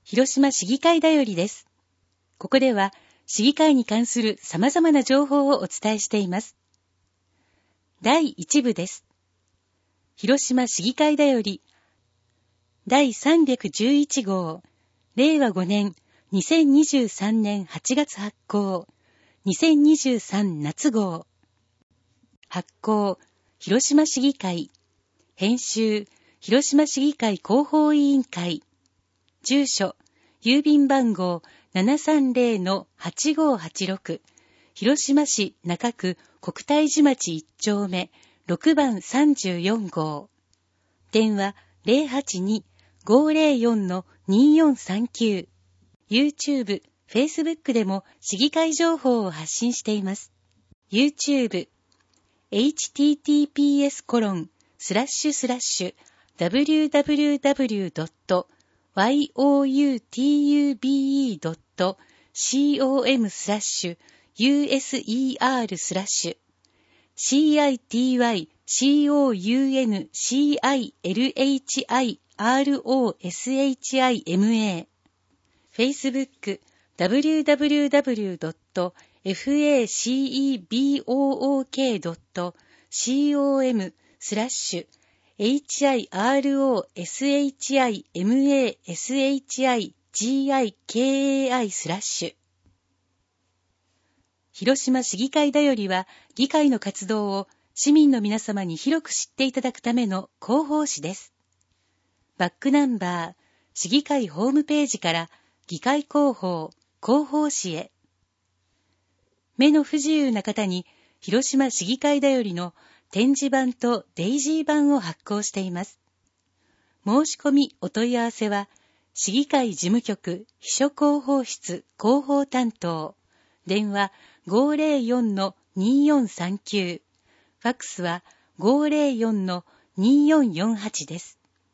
広島市議会だよりです。ここでは市議会に関する様々な情報をお伝えしています。第1部です。広島市議会だより第311号令和5年2023年8月発行2023夏号発行広島市議会編集広島市議会広報委員会住所郵便番号 730-8586 広島市中区国体寺町1丁目6番34号電話 082-504-2439 YouTube、Facebook でも市議会情報を発信しています。YouTube www.youtube.com/citybconcilhima Facebook www.facebook.com/hiro-shimashi-gikai/広島市議会だよりは議会の活動を市民の皆様に広く知っていただくための広報誌です。バックナンバー、市議会ホームページから議会広報、広報誌へ。目の不自由な方に広島市議会だよりの展示版とデイジー版を発行しています。申し込みお問い合わせは市議会事務局秘書広報室広報担当電話 504-2439 ファックスは 504-2448 です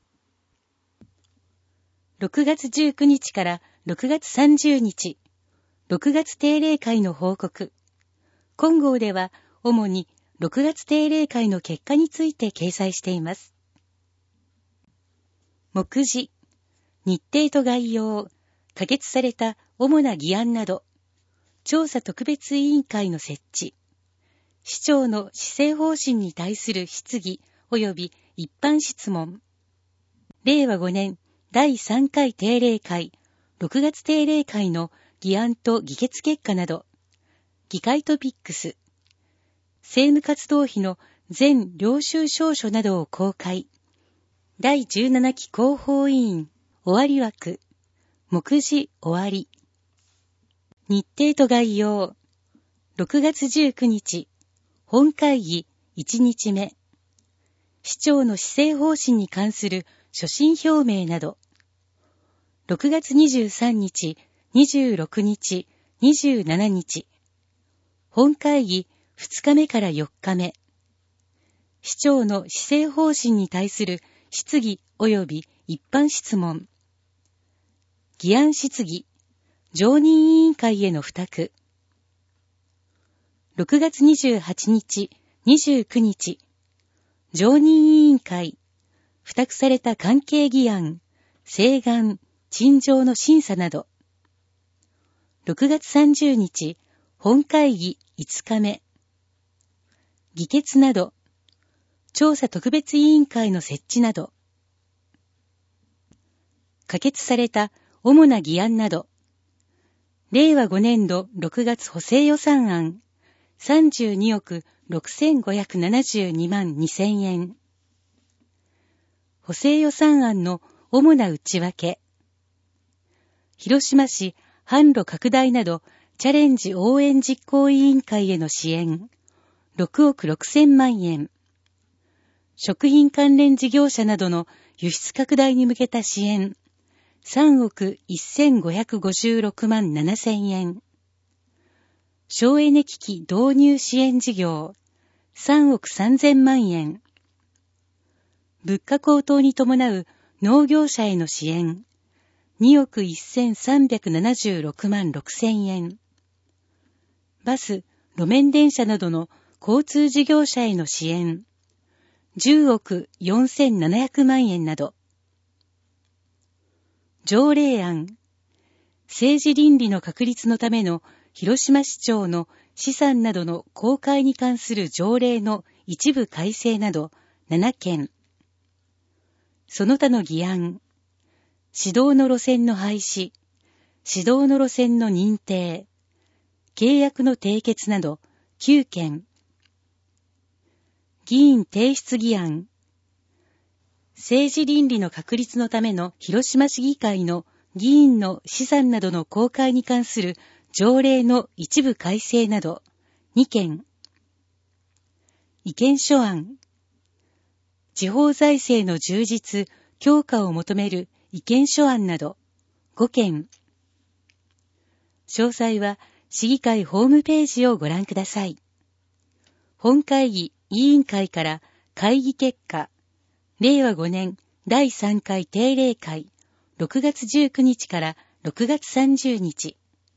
。6月19日から6月30日、6月定例会の報告。今号では主に6月定例会の結果について掲載しています。目次、日程と概要、可決された主な議案など、調査特別委員会の設置、市長の施政方針に対する質疑及び一般質問、令和5年第3回定例会、6月定例会の議案と議決結果など、議会トピックス、政務活動費の全領収証書などを公開、第17期広報委員、終わり枠、目次終わり。日程と概要。6月19日、本会議1日目。市長の施政方針に関する所信表明など。6月23日、26日、27日。本会議2日目から4日目。市長の施政方針に対する質疑及び一般質問。議案質疑。常任委員会への付託。6月28日、29日、常任委員会、付託された関係議案、請願、陳情の審査など。6月30日、本会議5日目。議決など、調査特別委員会の設置など。可決された主な議案など。令和5年度6月補正予算案32億6572万2000円。補正予算案の主な内訳。広島市販路拡大などチャレンジ応援実行委員会への支援6億6000万円。食品関連事業者などの輸出拡大に向けた支援3億1556万7000円。省エネ機器導入支援事業3億3000万円。物価高騰に伴う農業者への支援2億1376万6000円。バス、路面電車などの交通事業者への支援10億4700万円など。条例案政治倫理の確立のための広島市長の資産などの公開に関する条例の一部改正など7件。その他の議案、指導の路線の廃止、指導の路線の認定、契約の締結など9件。議員提出議案、政治倫理の確立のための広島市議会の議員の資産などの公開に関する条例の一部改正など2件。意見書案、地方財政の充実、強化を求める意見書案など5件。詳細は市議会ホームページをご覧ください。本会議委員会から会議結果、令和5年第3回定例会、6月19日から6月30日。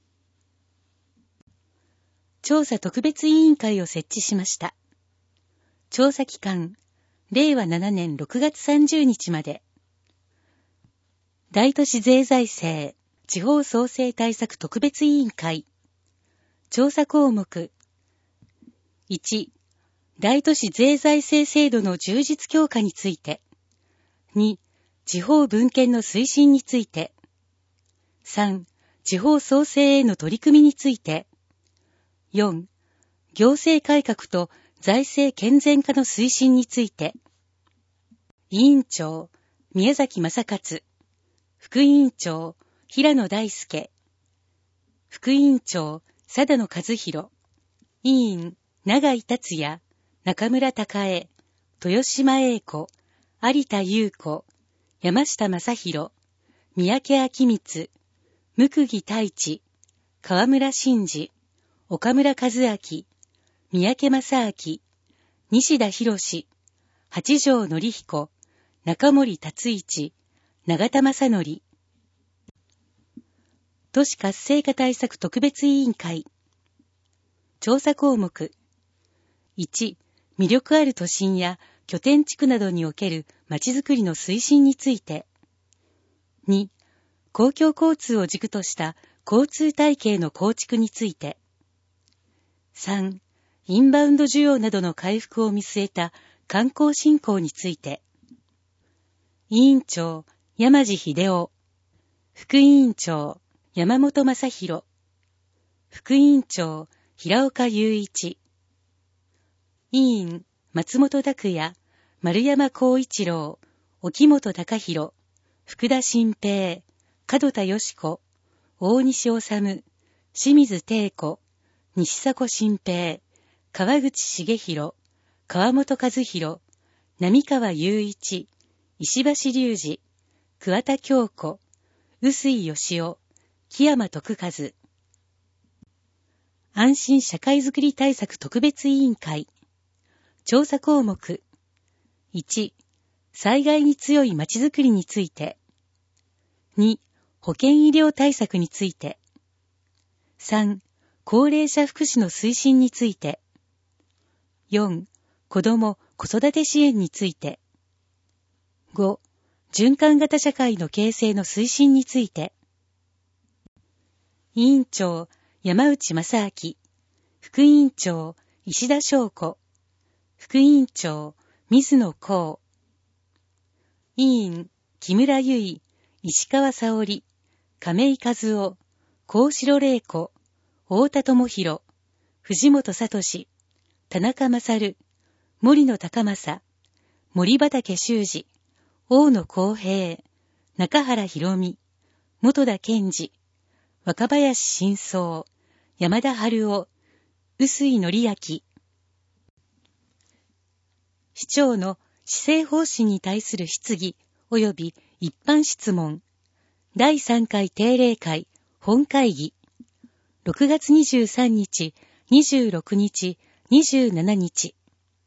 調査特別委員会を設置しました。調査期間、令和7年6月30日まで。大都市税財政、地方創生対策特別委員会。調査項目。1、大都市税財政制度の充実強化について。2、地方分権の推進について。3、地方創生への取り組みについて。4、行政改革と財政健全化の推進について。委員長、宮崎正勝。副委員長、平野大輔。副委員長、貞野和弘。委員、永井達也、中村孝恵、豊島英子、有田優子、山下正弘、三宅明光、向木太一、河村真治、岡村和明、三宅正明、西田博史、八条典彦、中森達一、永田正則。都市活性化対策特別委員会。調査項目。1、魅力ある都心や拠点地区などにおけるまちづくりの推進について。2、公共交通を軸とした交通体系の構築について。3、インバウンド需要などの回復を見据えた観光振興について。委員長、山地秀夫。副委員長、山本正弘。副委員長、平岡雄一。委員、松本拓也、丸山光一郎、沖本隆弘、福田新平、門田よし子、大西治、清水貞子、西迫新平、川口茂弘、川本和弘、並川雄一、石橋隆二、桑田京子、臼井義雄、木山徳和。安心社会づくり対策特別委員会。調査項目。1、災害に強いまちづくりについて。2、保健医療対策について。3、高齢者福祉の推進について。4、子ども・子育て支援について。5、循環型社会の形成の推進について。委員長、山内正明。副委員長、石田翔子。副委員長、水野幸。委員、木村由衣、石川沙織、亀井和夫、幸城玲子、太田智弘、藤本聡、田中勝、森野高正、森畠修二、大野公平、中原博美、本田健二、若林真相、山田春夫、臼井紀明。市長の施政方針に対する質疑及び一般質問。第3回定例会本会議。6月23日、26日、27日。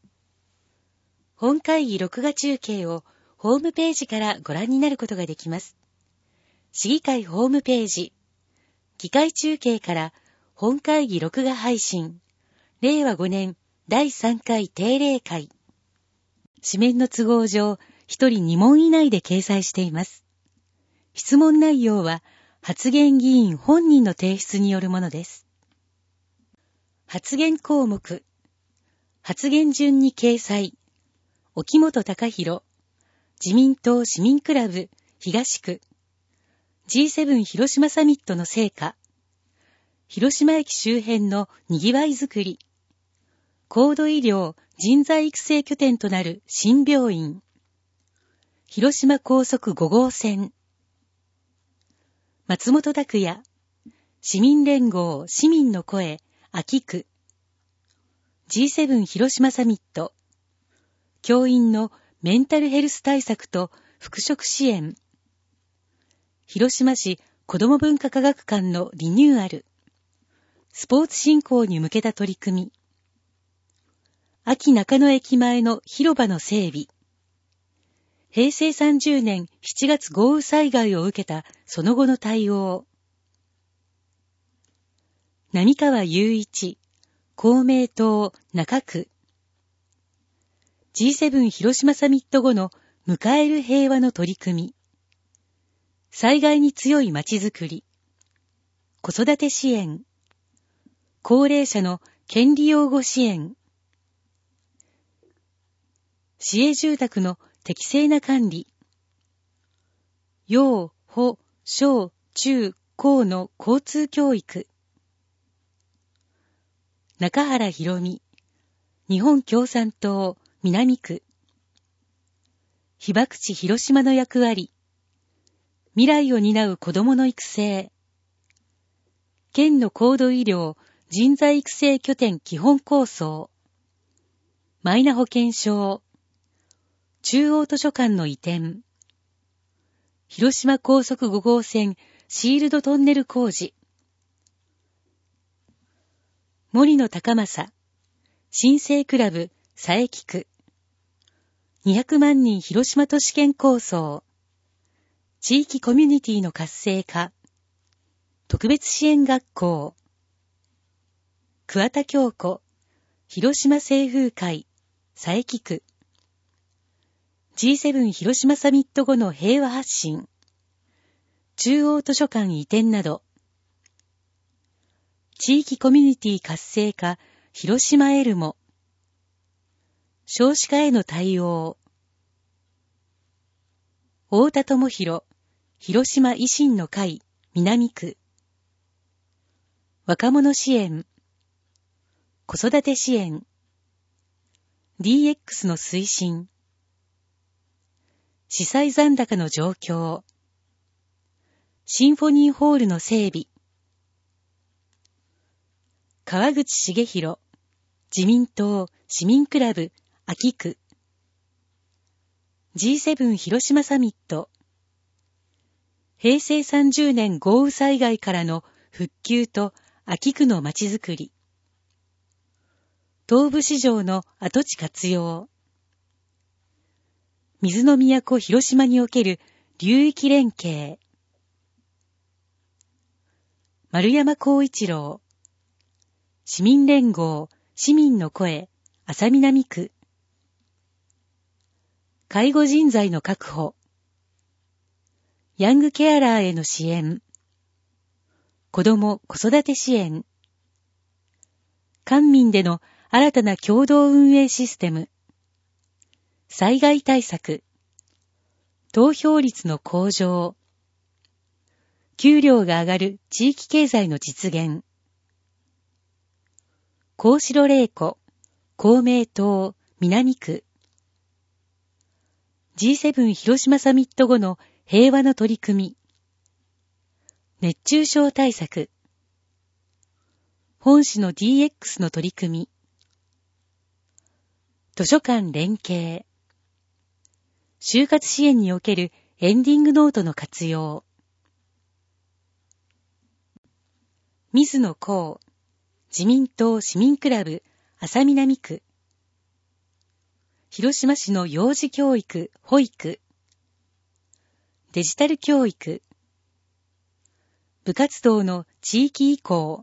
本会議録画中継をホームページからご覧になることができます。市議会ホームページ。議会中継から本会議録画配信。令和5年第3回定例会。紙面の都合上、1人2問以内で掲載しています。質問内容は、 発言議員本人の提出によるものです。発言項目。発言順に掲載。沖本隆弘、自民党市民クラブ東区 G7 広島サミットの成果、広島駅周辺の賑わいづくり、高度医療人材育成拠点となる新病院、広島高速5号線、松本拓也、市民連合市民の声秋区 G7 広島サミット、教員のメンタルヘルス対策と復職支援、広島市子ども文化科学館のリニューアル、スポーツ振興に向けた取り組み、秋中野駅前の広場の整備、平成30年7月豪雨災害を受けたその後の対応、並川雄一、公明党中区、G7 広島サミット後の迎える平和の取り組み、災害に強いまちづくり、子育て支援、高齢者の権利擁護支援、市営住宅の適正な管理、幼、保、小、中、高の交通教育、中原博美、日本共産党南区、被爆地広島の役割、未来を担う子どもの育成、県の高度医療人材育成拠点基本構想、マイナ保険証、中央図書館の移転、広島高速5号線シールドトンネル工事、森野高政、新生クラブ佐伯区、200万人広島都市圏構想、地域コミュニティの活性化、特別支援学校、桑田京子、広島清風会、佐伯区、G7 広島サミット後の平和発信、中央図書館移転など、地域コミュニティ活性化、広島エルモ、少子化への対応、太田智博、広島維新の会、南区、若者支援、子育て支援、DX の推進、司祭残高の状況、シンフォニーホールの整備、川口茂弘、自民党市民クラブ秋区、G7 広島サミット、平成30年豪雨災害からの復旧と秋区のまちづくり、東部市場の跡地活用、水の都広島における流域連携、丸山光一郎、市民連合市民の声安佐南区、介護人材の確保、ヤングケアラーへの支援、子ども子育て支援、官民での新たな共同運営システム、災害対策、投票率の向上、給料が上がる地域経済の実現、幸四郎玲子、公明党南区、G7 広島サミット後の平和の取り組み、熱中症対策、本市の DX の取り組み、図書館連携、就活支援におけるエンディングノートの活用、水野幸、自民党市民クラブ安佐南区、広島市の幼児教育・保育、デジタル教育、部活動の地域移行、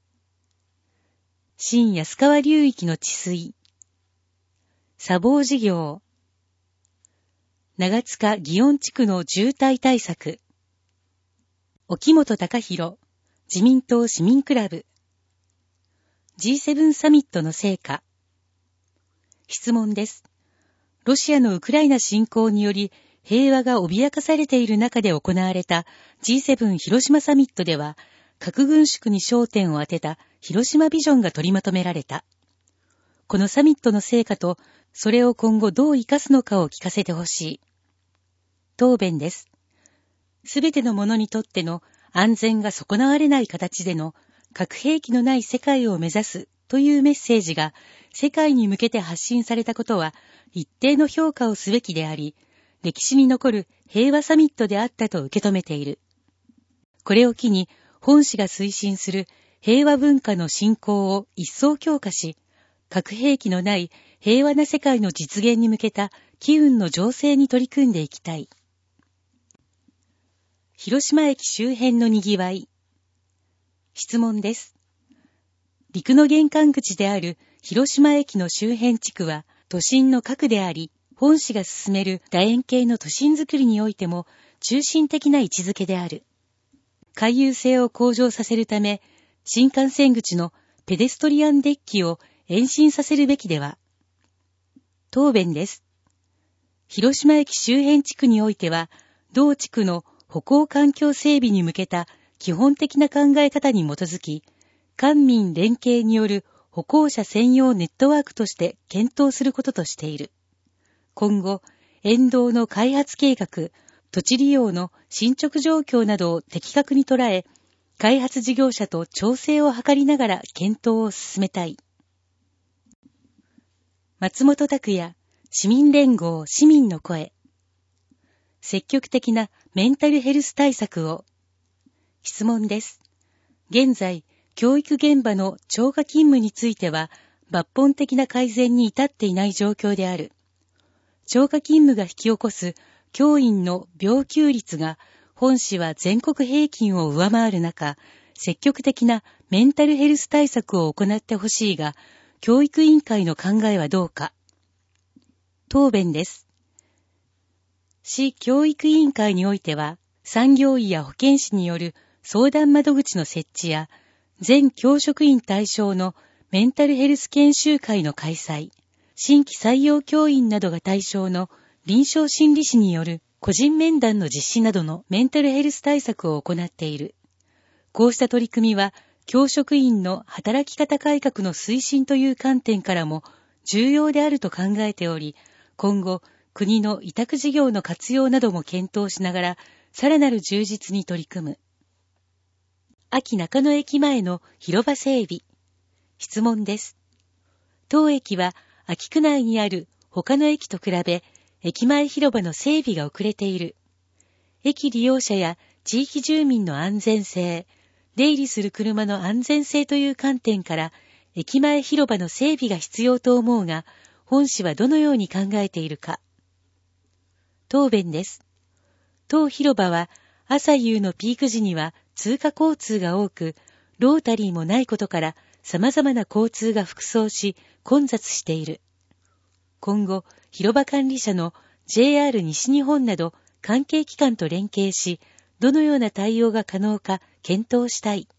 新安川流域の治水、砂防事業、長塚祇園地区の渋滞対策、 沖本隆弘、自民党市民クラブ。G7 サミットの成果。質問です。ロシアのウクライナ侵攻により平和が脅かされている中で行われた G7 広島サミットでは、核軍縮に焦点を当てた広島ビジョンが取りまとめられた。このサミットの成果と、それを今後どう生かすのかを聞かせてほしい。答弁です。すべての者にとっての安全が損なわれない形での核兵器のない世界を目指すというメッセージが世界に向けて発信されたことは一定の評価をすべきであり、歴史に残る平和サミットであったと受け止めている。これを機に本市が推進する平和文化の振興を一層強化し、核兵器のない平和な世界の実現に向けた機運の醸成に取り組んでいきたい。広島駅周辺のにぎわい。質問です。陸の玄関口である広島駅の周辺地区は都心の核であり、本市が進める楕円形の都心づくりにおいても中心的な位置づけである。回遊性を向上させるため、新幹線口のペデストリアンデッキを延伸させるべきでは。答弁です。広島駅周辺地区においては、同地区の歩行環境整備に向けた基本的な考え方に基づき、官民連携による歩行者専用ネットワークとして検討することとしている。今後、沿道の開発計画、土地利用の進捗状況などを的確に捉え、開発事業者と調整を図りながら検討を進めたい。松本拓也、市民連合市民の声。積極的なメンタルヘルス対策を。質問です。現在、教育現場の超過勤務については、抜本的な改善に至っていない状況である。超過勤務が引き起こす教員の病休率が、本市は全国平均を上回る中、積極的なメンタルヘルス対策を行ってほしいが、教育委員会の考えはどうか。答弁です。市教育委員会においては、産業医や保健師による相談窓口の設置や、全教職員対象のメンタルヘルス研修会の開催、新規採用教員などが対象の臨床心理士による個人面談の実施などのメンタルヘルス対策を行っている。こうした取り組みは、教職員の働き方改革の推進という観点からも重要であると考えており、今後、国の委託事業の活用なども検討しながら、さらなる充実に取り組む。秋中野駅前の広場整備。質問です。当駅は、秋区内にある他の駅と比べ、駅前広場の整備が遅れている。駅利用者や地域住民の安全性、出入りする車の安全性という観点から、駅前広場の整備が必要と思うが、本市はどのように考えているか。答弁です。当広場は朝夕のピーク時には通過交通が多く、ロータリーもないことから様々な交通が複走し混雑している。今後、広場管理者の JR 西日本など関係機関と連携し、どのような対応が可能か検討したい。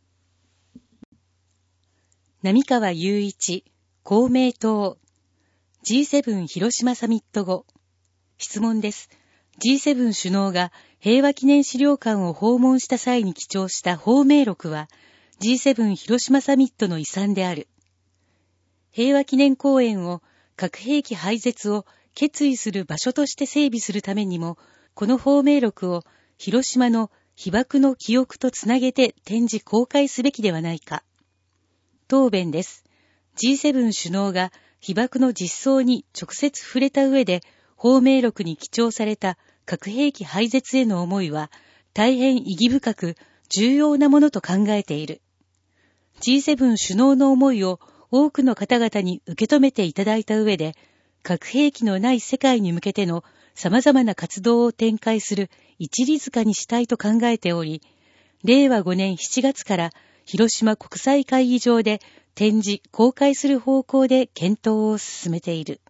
並川雄一、公明党。G7 広島サミット後。質問です。G7 首脳が平和記念資料館を訪問した際に記帳した芳名録は G7 広島サミットの遺産である。平和記念公園を核兵器廃絶を決意する場所として整備するためにも、この芳名録を広島の被爆の記憶とつなげて展示公開すべきではないか。答弁です。G7 首脳が被爆の実相に直接触れた上で、芳名録に記帳された核兵器廃絶への思いは大変意義深く重要なものと考えている。G7 首脳の思いを多くの方々に受け止めていただいた上で、核兵器のない世界に向けての様々な活動を展開する一里塚にしたいと考えており、令和5年7月から広島国際会議場で展示公開する方向で検討を進めている。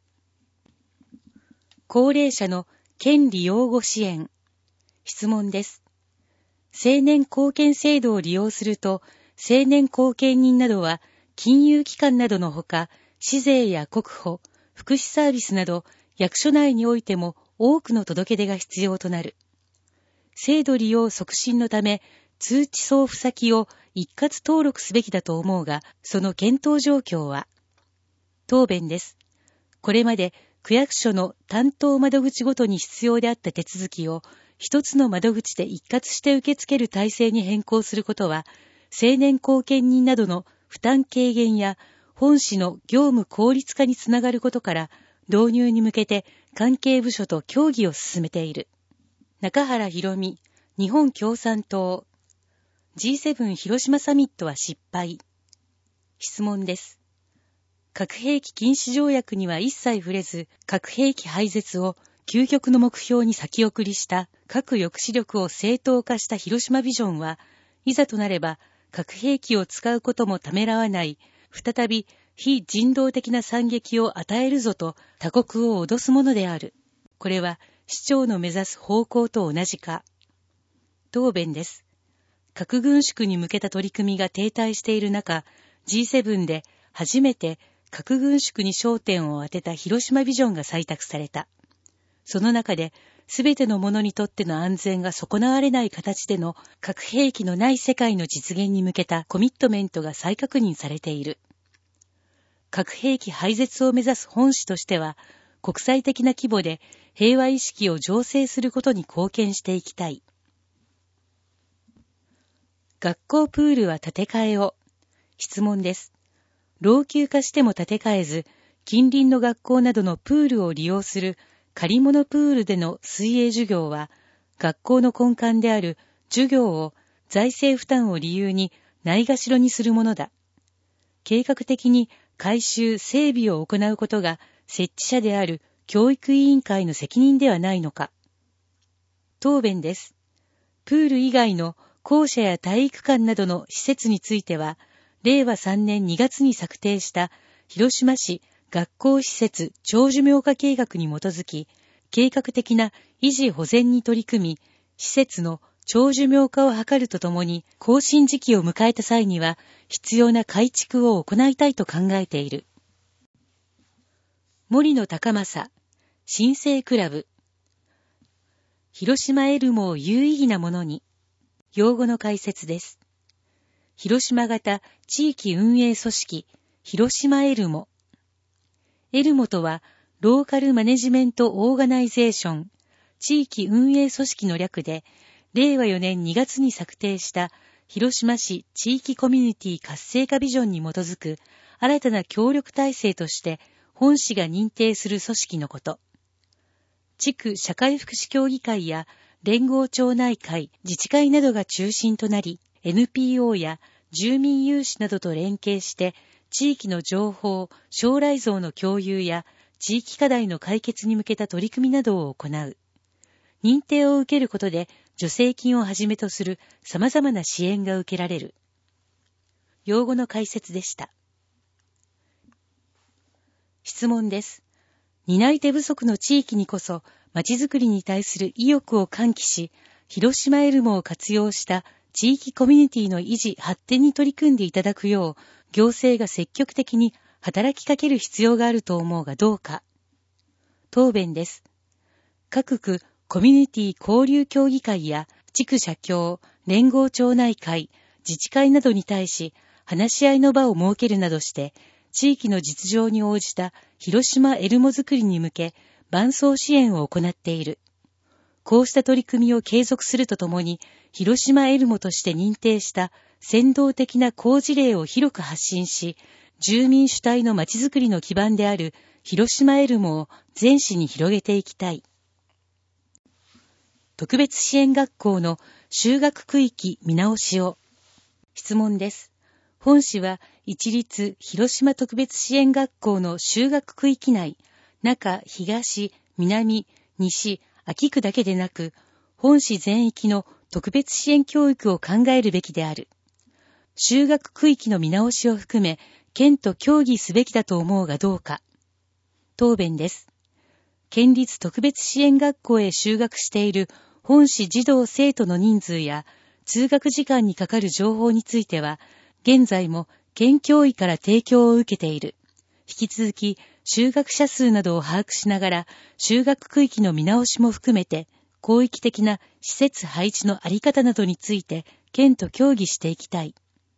高齢者の権利擁護支援。質問です。 青年貢献制度を利用すると、青年後見人などは金融機関などのほか、市税や国保、福祉サービスなど役所内においても多くの届け出が必要となる。制度利用促進のため、通知送付先を一括登録すべきだと思うが、その検討状況は？答弁です。これまで区役所の担当窓口ごとに必要であった手続きを一つの窓口で一括して受け付ける体制に変更することは、青年後見人などの負担軽減や本市の業務効率化につながることから、導入に向けて関係部署と協議を進めている。中原博美、日本共産党。G7 広島サミットは失敗。質問です。核兵器禁止条約には一切触れず、核兵器廃絶を究極の目標に先送りした核抑止力を正当化した広島ビジョンは、いざとなれば核兵器を使うこともためらわない、再び非人道的な惨劇を与えるぞと他国を脅すものである。これは市長の目指す方向と同じか。答弁です。核軍縮に向けた取り組みが停滞している中、G7 で初めて核軍縮に焦点を当てた広島ビジョンが採択された。その中で、すべての者にとっての安全が損なわれない形での核兵器のない世界の実現に向けたコミットメントが再確認されている。核兵器廃絶を目指す本市としては、国際的な規模で平和意識を醸成することに貢献していきたい。学校プールは建て替えを。質問です。老朽化しても建て替えず、近隣の学校などのプールを利用する借り物プールでの水泳授業は、学校の根幹である授業を財政負担を理由にないがしろにするものだ。計画的に改修・整備を行うことが設置者である教育委員会の責任ではないのか。答弁です。プール以外の校舎や体育館などの施設については、令和3年2月に策定した広島市学校施設長寿命化計画に基づき、計画的な維持保全に取り組み、施設の長寿命化を図るとともに、更新時期を迎えた際には、必要な改築を行いたいと考えている。森野高政、新生クラブ。広島エルモを有意義なものに。用語の解説です。広島型地域運営組織、広島エルモ。エルモとは、ローカルマネジメントオーガナイゼーション、地域運営組織の略で、令和4年2月に策定した広島市地域コミュニティ活性化ビジョンに基づく新たな協力体制として本市が認定する組織のこと。地区社会福祉協議会や連合町内会、自治会などが中心となり、NPO や住民有志などと連携して、地域の情報、将来像の共有や地域課題の解決に向けた取り組みなどを行う。認定を受けることで、助成金をはじめとする様々な支援が受けられる。用語の解説でした。質問です。担い手不足の地域にこそ、まちづくりに対する意欲を喚起し、広島エルモを活用した地域コミュニティの維持・発展に取り組んでいただくよう、行政が積極的に働きかける必要があると思うがどうか。答弁です。各区コミュニティ交流協議会や地区社協、連合町内会、自治会などに対し、話し合いの場を設けるなどして、地域の実情に応じた広島エルモづくりに向け、伴走支援を行っている。こうした取り組みを継続するとともに、広島エルモとして認定した先導的な好事例を広く発信し、住民主体のまちづくりの基盤である広島エルモを全市に広げていきたい。特別支援学校の就学区域見直しを。質問です。本市は一律広島特別支援学校の就学区域内、中、東、南、西、秋区だけでなく、本市全域の特別支援教育を考えるべきである。就学区域の見直しを含め、県と協議すべきだと思うがどうか。答弁です。県立特別支援学校へ就学している本市児童生徒の人数や、 通学時間にかかる情報については、現在も県教委から提供を受けている。引き続き、就学者数などを把握しながら、就学区域の見直しも含めて、広域的な施設配置のあり方などについて、県と協議していきたい。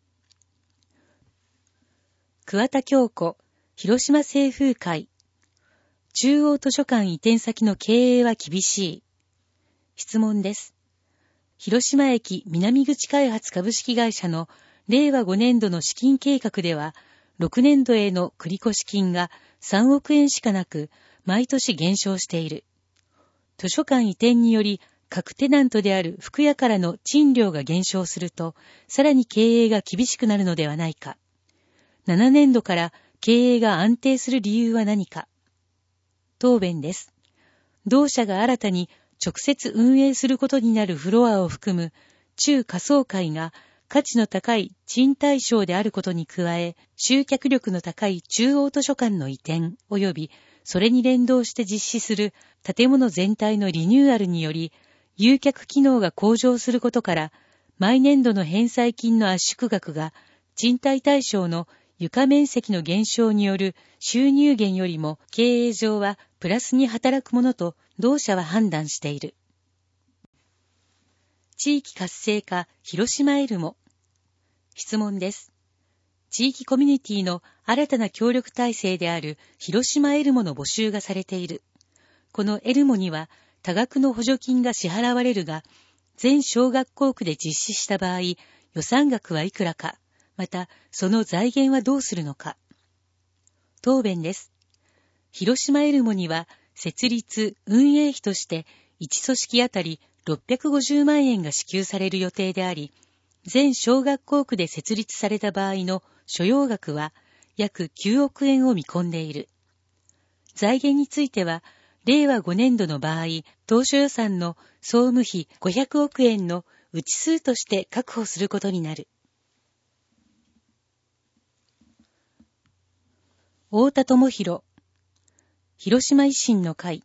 桑田京子、広島清風会。中央図書館移転先の経営は厳しい。質問です。広島駅南口開発株式会社の令和5年度の資金計画では、6年度への繰越金が3億円しかなく、毎年減少している。図書館移転により、各テナントである服屋からの賃料が減少すると、さらに経営が厳しくなるのではないか。7年度から経営が安定する理由は何か。答弁です。同社が新たに直接運営することになるフロアを含む中下層階が価値の高い賃貸商であることに加え、集客力の高い中央図書館の移転及びそれに連動して実施する建物全体のリニューアルにより、誘客機能が向上することから、毎年度の返済金の圧縮額が賃貸対象の床面積の減少による収入減よりも経営上はプラスに働くものと同社は判断している。地域活性化広島エルモ。質問です。地域コミュニティの新たな協力体制である広島エルモの募集がされている。このエルモには多額の補助金が支払われるが、全小学校区で実施した場合、予算額はいくらか、またその財源はどうするのか。答弁です。広島エルモには設立・運営費として1組織あたり650万円が支給される予定であり、全小学校区で設立された場合の所要額は約9億円を見込んでいる。財源については、令和5年度の場合、当初予算の総務費500億円の内数として確保することになる。太田智博、広島維新の会。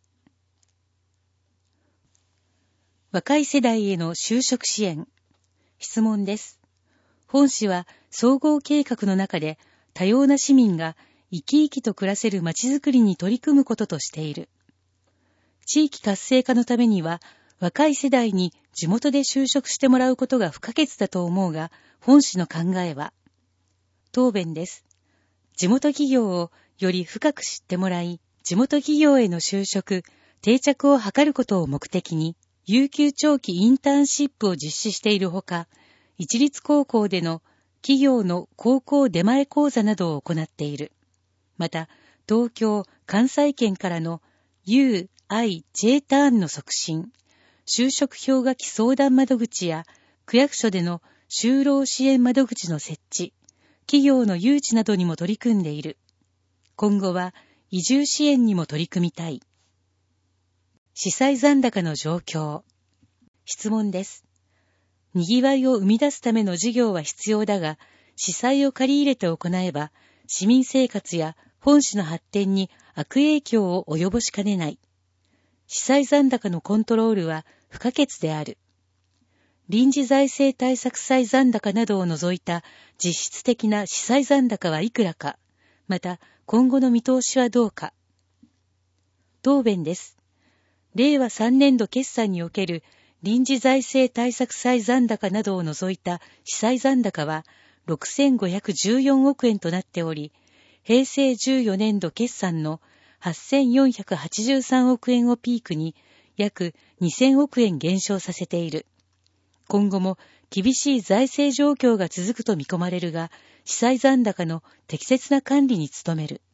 若い世代への就職支援。質問です。本市は総合計画の中で多様な市民が生き生きと暮らせるまちづくりに取り組むこととしている。地域活性化のためには若い世代に地元で就職してもらうことが不可欠だと思うが、本市の考えは。答弁です。地元企業をより深く知ってもらい、地元企業への就職、定着を図ることを目的に、有給長期インターンシップを実施しているほか、一律高校での企業の高校出前講座などを行っている。また、東京・関西圏からの U、I、J ターンの促進、就職氷河期相談窓口や区役所での就労支援窓口の設置、企業の誘致などにも取り組んでいる。今後は移住支援にも取り組みたい。司祭残高の状況。質問です。にぎわいを生み出すための事業は必要だが、司祭を借り入れて行えば、市民生活や本市の発展に悪影響を及ぼしかねない。司祭残高のコントロールは不可欠である。臨時財政対策債残高などを除いた実質的な司祭残高はいくらか、また今後の見通しはどうか。答弁です。令和3年度決算における臨時財政対策債残高などを除いた司祭残高は6514億円となっており、平成14年度決算の8483億円をピークに約2000億円減少させている。今後も厳しい財政状況が続くと見込まれるが、司祭残高の適切な管理に努める。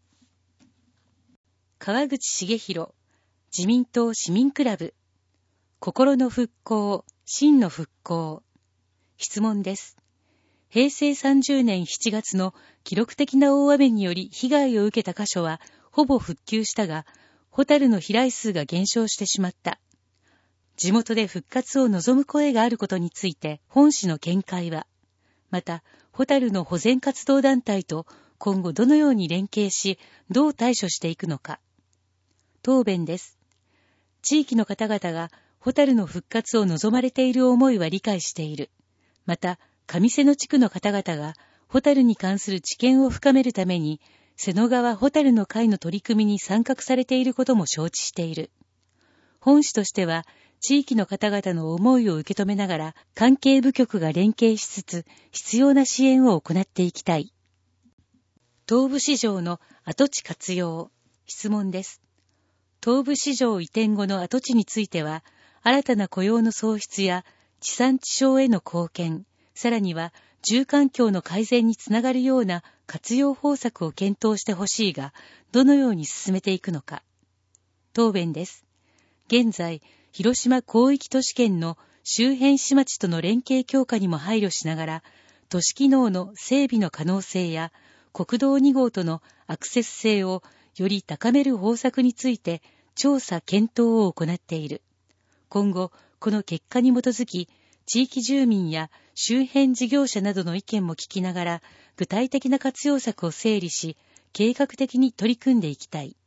川口茂弘、自民党市民クラブ。心の復興、真の復興。質問です。平成30年7月の記録的な大雨により被害を受けた箇所はほぼ復旧したが、ホタルの飛来数が減少してしまった。地元で復活を望む声があることについて本市の見解は、またホタルの保全活動団体と今後どのように連携し、どう対処していくのか。答弁です。地域の方々がホタルの復活を望まれている思いは理解している。 また、上瀬野地区の方々がホタルに関する知見を深めるために、瀬野川ホタルの会の取り組みに参画されていることも承知している。本市としては、地域の方々の思いを受け止めながら、関係部局が連携しつつ、必要な支援を行っていきたい。東部市場の跡地活用。質問です。東部市場移転後の跡地については、新たな雇用の創出や地産地消への貢献、さらには住環境の改善につながるような活用方策を検討してほしいが、どのように進めていくのか。答弁です。現在、広島広域都市圏の周辺市町との連携強化にも配慮しながら、都市機能の整備の可能性や、国道2号とのアクセス性をより高める方策について調査検討を行っている。今後、この結果に基づき、地域住民や周辺事業者などの意見も聞きながら、具体的な活用策を整理し、計画的に取り組んでいきたい。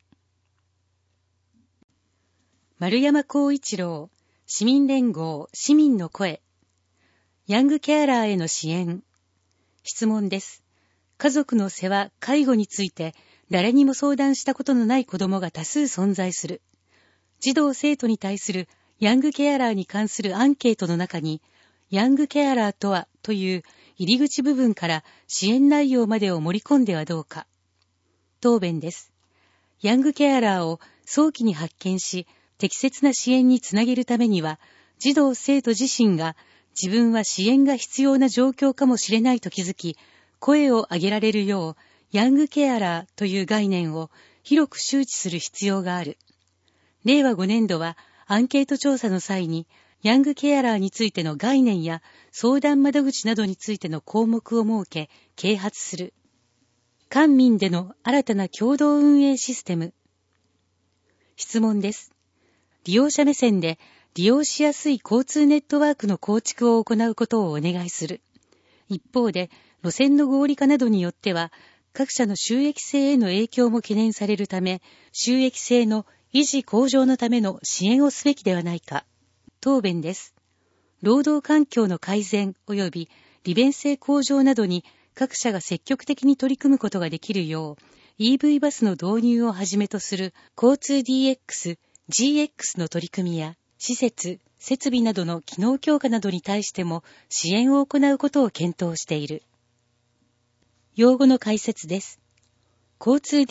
丸山光一郎、市民連合、市民の声。ヤングケアラーへの支援。質問です。家族の世話、介護について、誰にも相談したことのない子供が多数存在する。児童生徒に対するヤングケアラーに関するアンケートの中に、ヤングケアラーとはという入り口部分から支援内容までを盛り込んではどうか。答弁です。ヤングケアラーを早期に発見し、適切な支援につなげるためには、児童生徒自身が自分は支援が必要な状況かもしれないと気づき、声を上げられるよう、ヤングケアラーという概念を広く周知する必要がある。令和5年度はアンケート調査の際に、ヤングケアラーについての概念や相談窓口などについての項目を設け、啓発する。官民での新たな共同運営システム。質問です。利用者目線で利用しやすい交通ネットワークの構築を行うことをお願いする。一方で、路線の合理化などによっては、各社の収益性への影響も懸念されるため、収益性の維持向上のための支援をすべきではないか。答弁です。労働環境の改善及び利便性向上などに各社が積極的に取り組むことができるよう、EV バスの導入をはじめとする交通 DX、GX の取り組みや、施設、設備などの機能強化などに対しても支援を行うことを検討している。用語の解説です。交通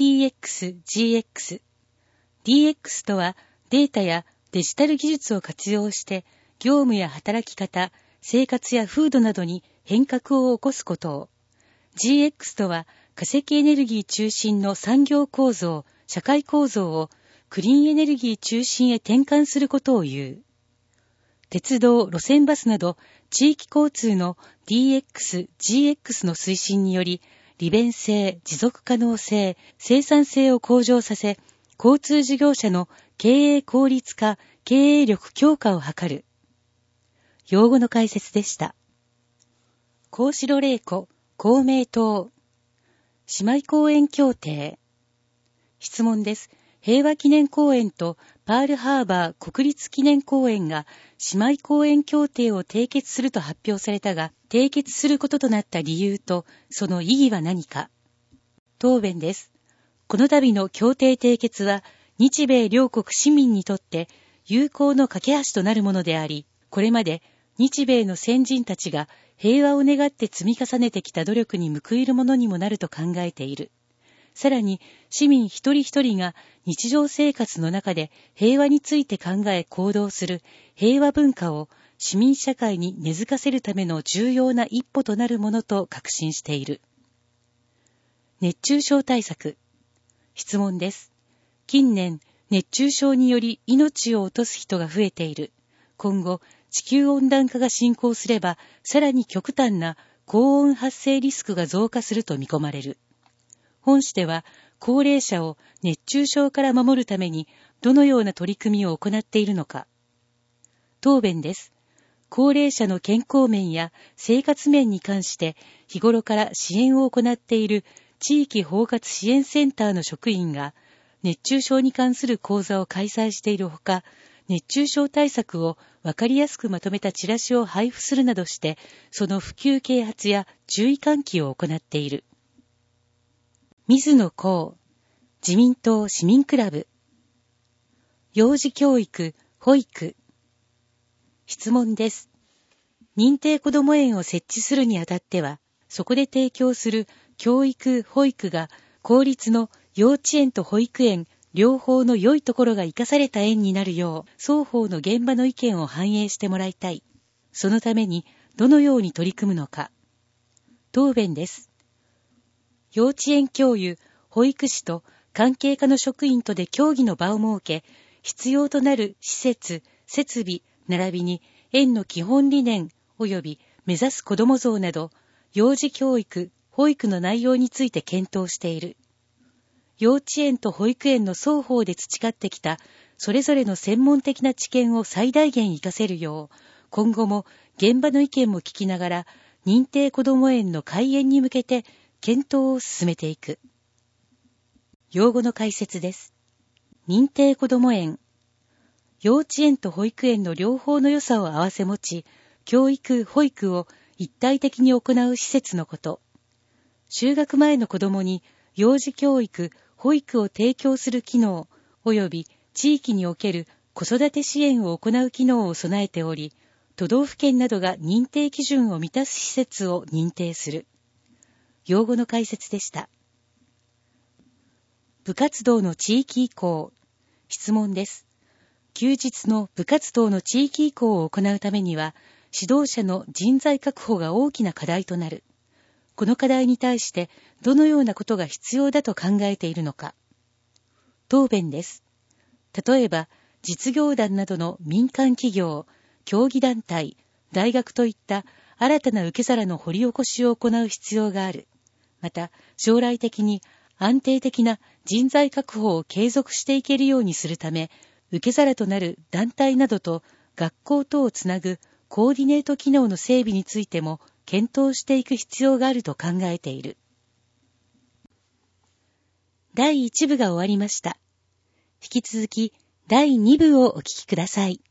DX、GX。DX とはデータやデジタル技術を活用して業務や働き方、生活や風土などに変革を起こすことを。GX とは化石エネルギー中心の産業構造、社会構造をクリーンエネルギー中心へ転換することを言う。鉄道、路線バスなど地域交通の DX、GX の推進により利便性、持続可能性、生産性を向上させ、交通事業者の経営効率化、経営力強化を図る。用語の解説でした。幸四郎玲子、公明党。姉妹公園協定。質問です。平和記念公園とパールハーバー国立記念公園が姉妹公園協定を締結すると発表されたが、締結することとなった理由とその意義は何か。答弁です。この度の協定締結は日米両国市民にとって友好の架け橋となるものであり、これまで日米の先人たちが平和を願って積み重ねてきた努力に報いるものにもなると考えている。さらに市民一人一人が日常生活の中で平和について考え行動する平和文化を市民社会に根付かせるための重要な一歩となるものと確信している。熱中症対策。質問です。近年、熱中症により命を落とす人が増えている。今後、地球温暖化が進行すれば、さらに極端な高温発生リスクが増加すると見込まれる。本市では、高齢者を熱中症から守るためにどのような取り組みを行っているのか。答弁です。高齢者の健康面や生活面に関して日頃から支援を行っている地域包括支援センターの職員が熱中症に関する講座を開催しているほか、 熱中症対策をわかりやすくまとめたチラシを配布するなどして、その普及啓発や注意喚起を行っている。水野幸、自民党市民クラブ。幼児教育、保育。質問です。認定こども園を設置するにあたっては、そこで提供する教育・保育が公立の幼稚園と保育園両方の良いところが生かされた園になるよう、双方の現場の意見を反映してもらいたい。そのためにどのように取り組むのか。答弁です。幼稚園教諭、保育士と関係課の職員とで協議の場を設け、必要となる施設、設備、並びに園の基本理念及び目指す子ども像など、幼児教育、保育の内容について検討している。幼稚園と保育園の双方で培ってきたそれぞれの専門的な知見を最大限活かせるよう、今後も現場の意見も聞きながら、認定こども園の開園に向けて検討を進めていく。用語の解説です。認定こども園。幼稚園と保育園の両方の良さを併せ持ち、教育・保育を一体的に行う施設のこと。就学前の子どもに幼児教育・保育を提供する機能、及び地域における子育て支援を行う機能を備えており、都道府県などが認定基準を満たす施設を認定する。用語の解説でした。部活動の地域移行。質問です。休日の部活動の地域移行を行うためには、指導者の人材確保が大きな課題となる。この課題に対してどのようなことが必要だと考えているのか。答弁です。例えば、実業団などの民間企業、競技団体、大学といった新たな受け皿の掘り起こしを行う必要がある。また、将来的に安定的な人材確保を継続していけるようにするため、受け皿となる団体などと学校とをつなぐコーディネート機能の整備についても検討していく必要があると考えている。第1部が終わりました。引き続き第2部をお聞きください。